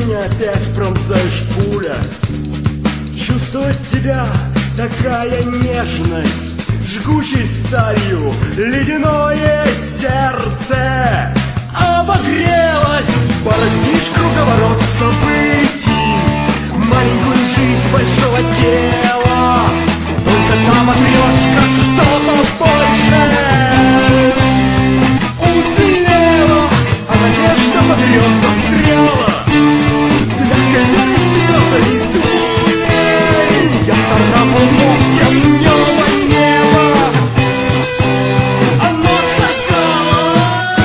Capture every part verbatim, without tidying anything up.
меня опять пронзаешь пуля. Чувствовать тебя такая нежность, жгучей сталью ледяное сердце обогрелось. Поразишь круговорот событий, маленькую жизнь большого тела. Только там отрешь как что-то большее. Уцелела, а надежда поперед застряла. Для колен слезы и дурей я царапал ногтем небо, небо. Оно сказало.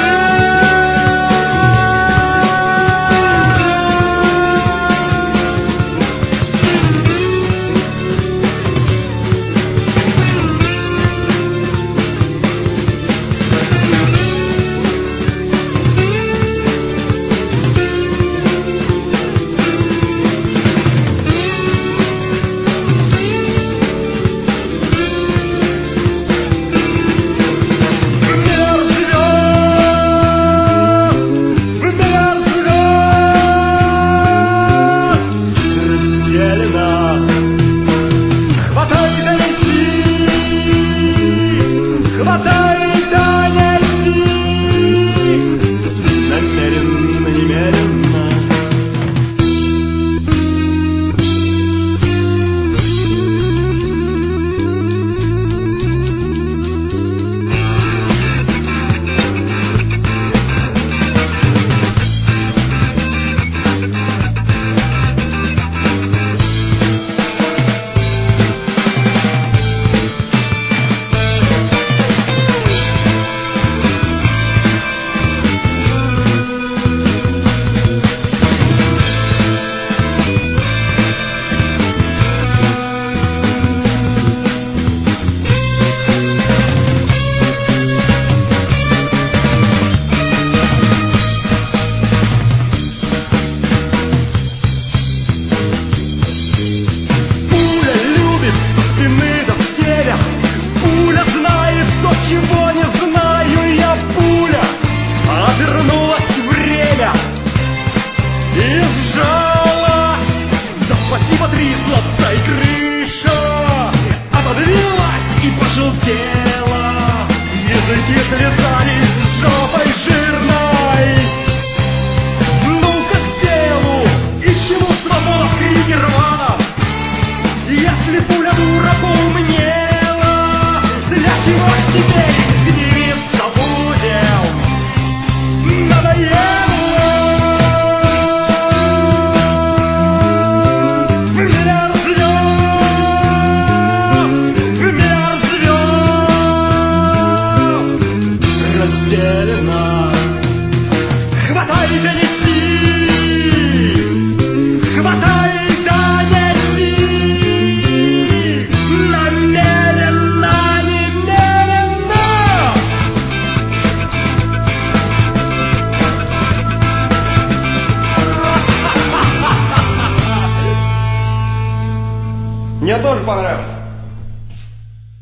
Языки слезались жопой жирной. Ну-ка к делу, и к чему свобода в крике рваном? Если пуля дура поумнела, для чего ж теперь гневиться будем? Надоело. Хватай да неси, хватай да неси, намеренно, немеренно. Мне тоже понравилось.